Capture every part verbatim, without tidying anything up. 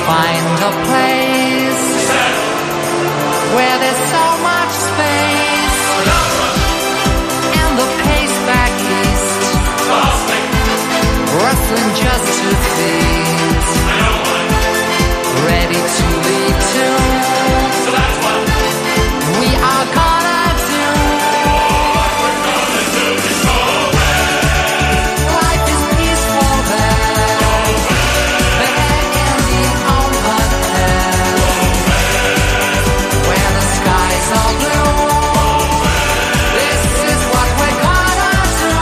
find a place where there's so much space and the pace back east rustling just two feet ready to lead to so that's what we are gonna do. What we're gonna do is go west. Life is peaceful there. Go west. There in the open air. Go west. Where the skies are blue. Go west. This is what we're gonna do.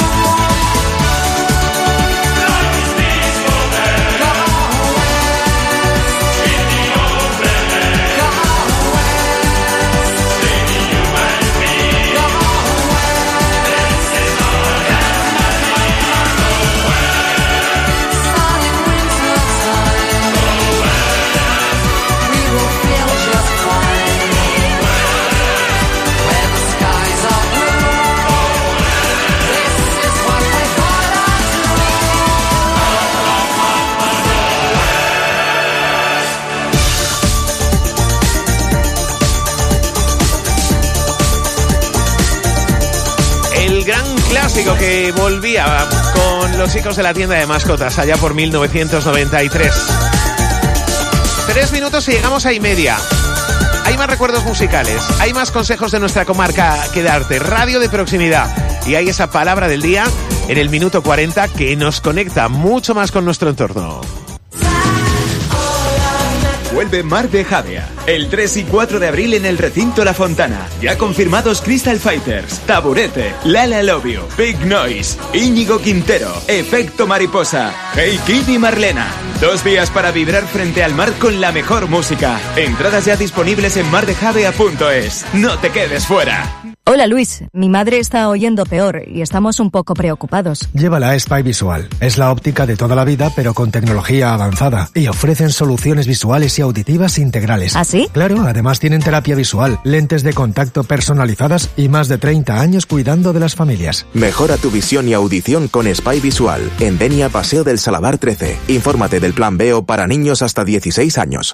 Life is peaceful there. Go west. In the open air. Go west. Baby, you and me. Go west. This is our destiny. Go west. Sun in winter time. Go west. We will feel just fine. Go west. Where the skies are blue. Go west. This is what we're gonna do. El gran clásico que volvía con los hijos de la tienda de mascotas allá por mil novecientos noventa y tres. Tres minutos y llegamos a y media. Hay más recuerdos musicales, hay más consejos de nuestra comarca que darte, radio de proximidad. Y hay esa palabra del día en el minuto cuarenta que nos conecta mucho más con nuestro entorno. Vuelve Mar de Javea. El tres y cuatro de abril en el recinto La Fontana. Ya confirmados Crystal Fighters, Taburete, Lala Love You, Big Noise, Íñigo Quintero, Efecto Mariposa, Hey Kid y Marlena. Dos días para vibrar frente al mar con la mejor música. Entradas ya disponibles en mar de javea punto es. No te quedes fuera. Hola Luis, mi madre está oyendo peor y estamos un poco preocupados. Llévala a Spy Visual. Es la óptica de toda la vida, pero con tecnología avanzada. Y ofrecen soluciones visuales y auditivas integrales. ¿Ah, sí? Claro, además tienen terapia visual, lentes de contacto personalizadas y más de treinta años cuidando de las familias. Mejora tu visión y audición con Spy Visual. En Denia, Paseo del Saladar trece. Infórmate del plan B E O para niños hasta dieciséis años.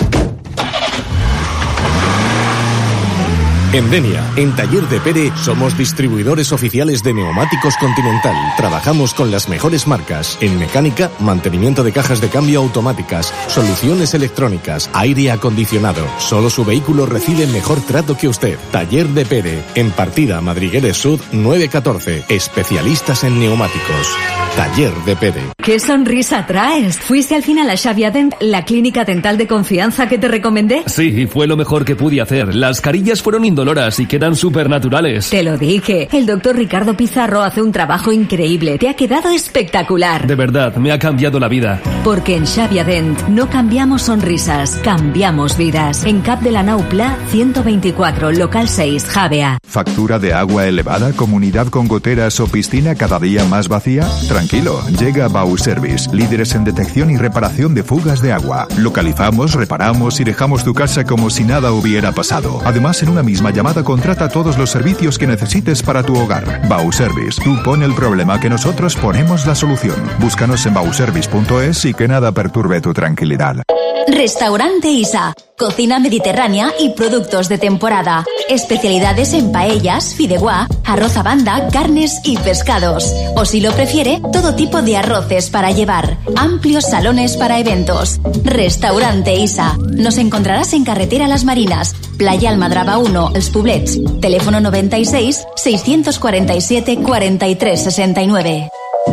En Denia, en Taller de Pere, somos distribuidores oficiales de neumáticos Continental. Trabajamos con las mejores marcas en mecánica, mantenimiento de cajas de cambio automáticas, soluciones electrónicas, aire acondicionado. Solo su vehículo recibe mejor trato que usted. Taller de Pere, en Partida Madrigueres Sud nueve catorce. Especialistas en neumáticos. Taller de Pere. ¿Qué sonrisa traes? ¿Fuiste al final a Xavia Dent, la clínica dental de confianza que te recomendé? Sí, fue lo mejor que pude hacer. Las carillas fueron indoloras y quedan súper naturales. Te lo dije. El doctor Ricardo Pizarro hace un trabajo increíble. Te ha quedado espectacular. De verdad, me ha cambiado la vida. Porque en Xavia Dent no cambiamos sonrisas, cambiamos vidas. En Cap de la Nau Pla, ciento veinticuatro, local seis, Javea. ¿Factura de agua elevada, comunidad con goteras o piscina cada día más vacía? Tranquilo, llega Bauservice, líderes en detección y reparación de fugas de agua. Localizamos, reparamos y dejamos tu casa como si nada hubiera pasado. Además, en una misma llamada contrata todos los servicios que necesites para tu hogar. Bauservice, tú pon el problema que nosotros ponemos la solución. Búscanos en bauservice punto es y que nada perturbe tu tranquilidad. Restaurante Isa, cocina mediterránea y productos de temporada. Especialidades en paellas, fideuá, arroz a banda, carnes y pescados. O si lo prefiere, todo tipo de arroces para llevar. Amplios salones para eventos. Restaurante Isa. Nos encontrarás en Carretera Las Marinas, Playa Almadraba uno, Els Poblets. Teléfono noventa y seis, seiscientos cuarenta y siete, cuarenta y tres sesenta y nueve.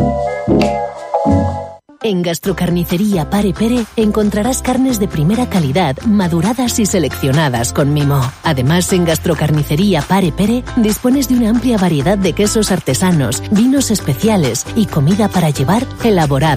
En Gastrocarnicería Pare Pere encontrarás carnes de primera calidad, maduradas y seleccionadas con mimo. Además, en Gastrocarnicería Pare Pere dispones de una amplia variedad de quesos artesanos, vinos especiales y comida para llevar elaborada